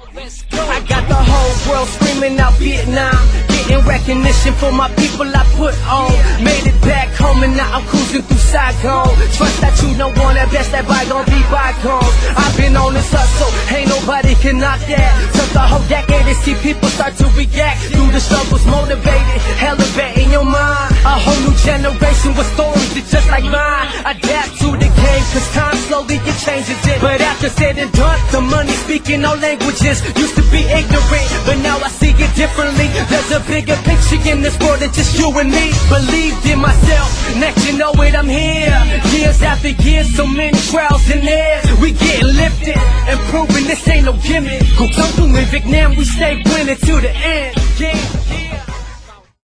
I got the whole world screaming out Vietnam, getting recognition for my people I put on. Made it back home and now I'm cruising through Saigon. Trust that you don't want that best, that bygone be bygones. I've been on this hustle, ain't nobody can knock that. Took the whole decade to see people start to react through the struggles, motivated, elevating your mind. A whole new generation with stories that just like mine. Adapt to the game, cause time slowly it changes it. But after said and done, the money speaking all languages. Used to be ignorant, but now I see it differently. There's a bigger picture in this world than just you and me. Believed in myself, next you know it, I'm here. Years after years, so many trials and errors. We getting lifted and proving this ain't no gimmick. Go through in Vietnam, we stay winning to the end. Yeah.